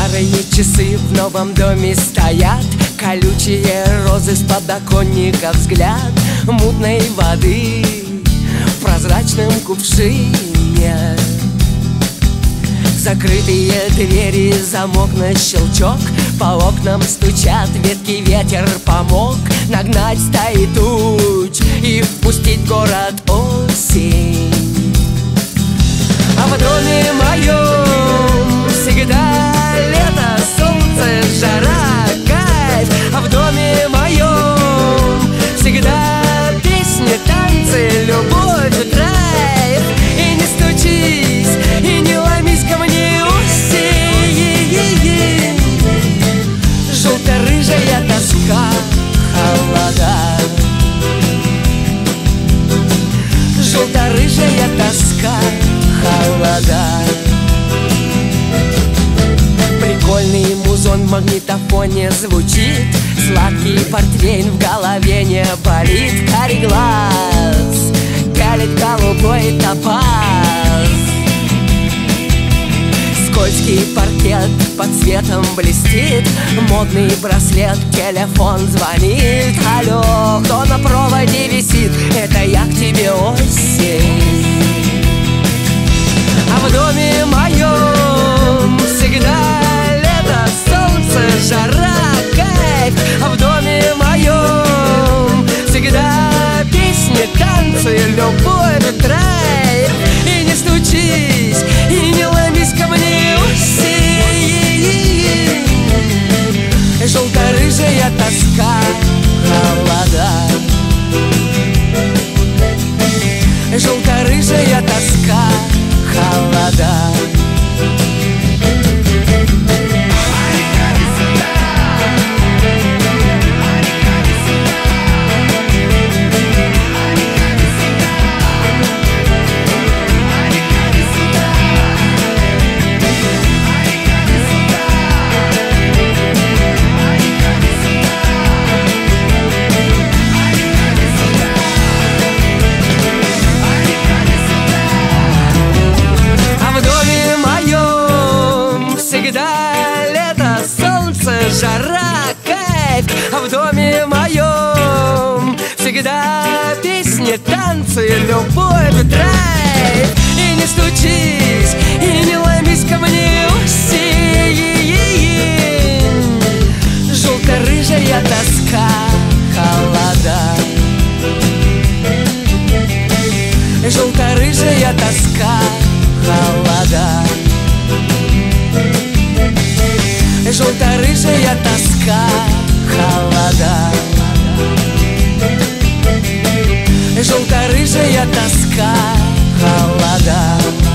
Старые часы в новом доме стоят, колючие розы с подоконника взгляд мутной воды в прозрачном кувшине. Закрытые двери, замок на щелчок, по окнам стучат ветки, ветер помог нагнать стаи туч и впустить в город осень. А в доме моем всегда лето, солнце, жара, кайф. А в доме моем всегда песни, танцы, любовь, драйв. И не стучись, и не ломись ко мне, осень. Желто-рыжая тоска, холода. Желто-рыжая тоска, холода. Прикольный музон в магнитофоне звучит, сладкий портвейн в голове не болит. Карий глаз пялит голубой топаз. Скользкий паркет под светом блестит, модный браслет, телефон звонит. Алло, кто на проводе висит? Это я к тебе, осень. А в доме моем всегда лето, солнце, жара, кайф. А в доме моем всегда песни, танцы, любовь, драйв. И не стучись, и не ломись ко мне, осень. Желто-рыжая тоска, холода. Желто-рыжая тоска, холода. Жара, кайф. А в доме моем всегда песни, танцы, любовь, драйв. И не стучись, и не ломись ко мне, осень. Желто-рыжая тоска, холода. Желто-рыжая тоска, холода. Желто-рыжая тоска, холода. Желто-рыжая тоска, холода.